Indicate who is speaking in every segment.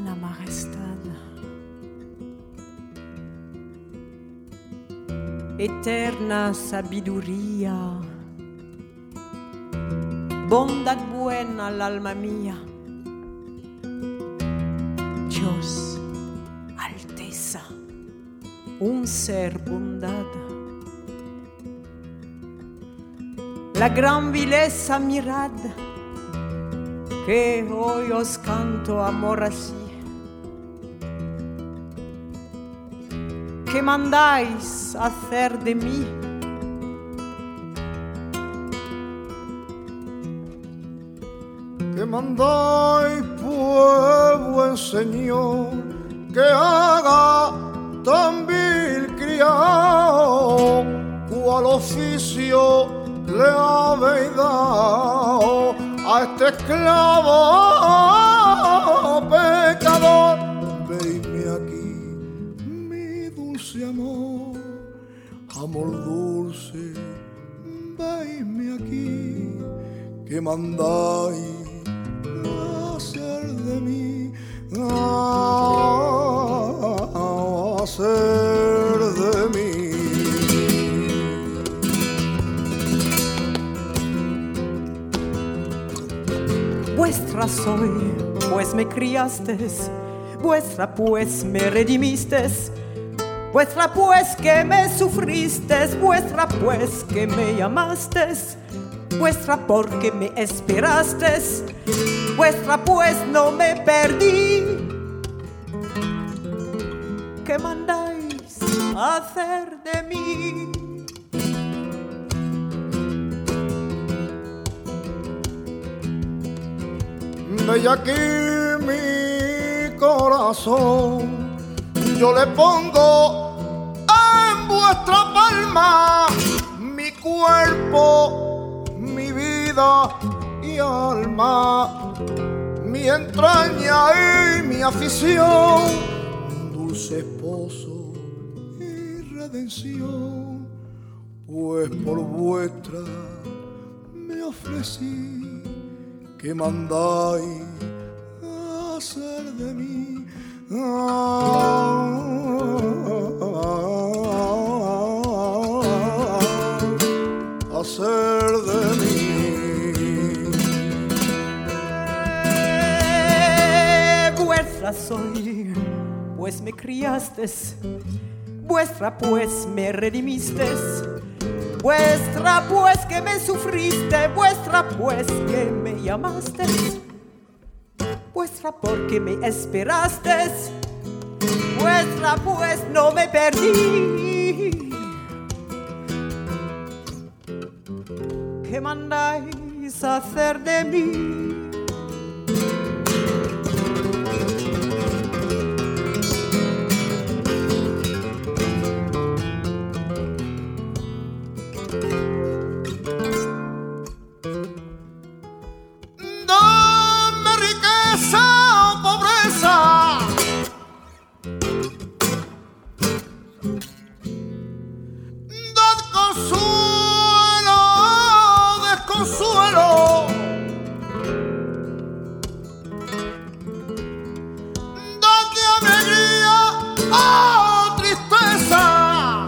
Speaker 1: la majestad. Eterna sabiduría, bondad buena al alma mía. Dios, alteza, un ser bondad. La gran vileza mirad, que hoy os canto amor así. ¿Qué mandáis hacer de mí?
Speaker 2: ¿Qué mandáis, pues, buen señor, que haga tan vil criado? ¿Cuál oficio le habéis dado a este esclavo pecador? Veidme aquí, mi dulce amor, amor dulce, veidme aquí, que mandáis hacer de mí, hacer de mí.
Speaker 1: Vuestra soy, pues me criastes, vuestra pues me redimistes, vuestra pues que me sufristes, vuestra pues que me llamastes, vuestra porque me esperastes, vuestra pues no me perdí. ¿Qué mandáis hacer de mí?
Speaker 2: Ve aquí mi corazón, yo le pongo en vuestra palma mi cuerpo, mi vida y alma, mi entraña y mi afición, dulce esposo y redención, pues por vuestra me ofrecí. ¿Qué mandáis hacer de mí? Hacer de mí.
Speaker 1: Vuestra soy, pues me criastes, vuestra pues me redimistes, vuestra pues que me sufriste, vuestra pues que me llamaste, vuestra porque me esperaste, vuestra pues no me perdí. ¿Qué mandáis hacer de mí?
Speaker 2: Dame riqueza o pobreza, dad consuelo o desconsuelo, dadle alegría o tristeza.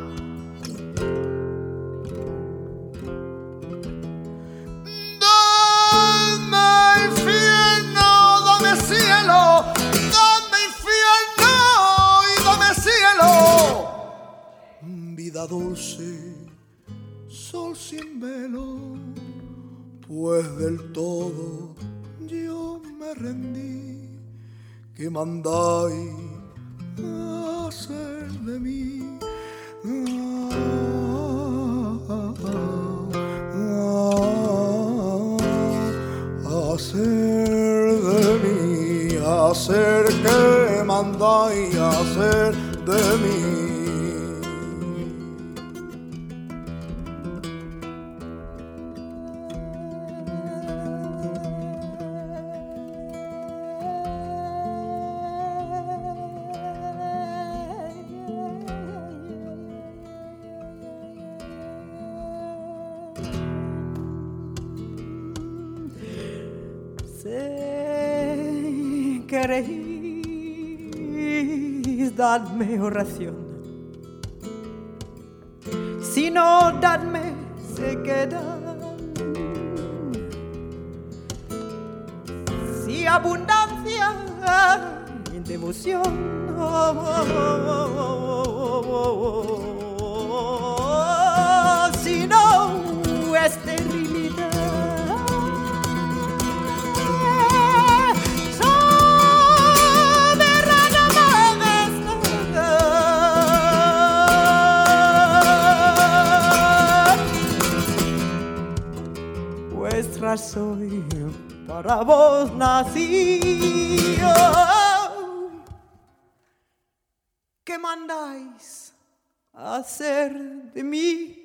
Speaker 2: Vida dulce, sol sin velo, pues del todo yo me rendí. ¿Qué mandáis hacer de mí? Hacer de mí, hacer que mandáis hacer de mí.
Speaker 1: Sé que reír dadme oración. Si no, dadme sequedad. Si abundancia de emoción. Si no, esterilidad. Vuestra soy, para vos nací. ¿Qué mandáis hacer de mí?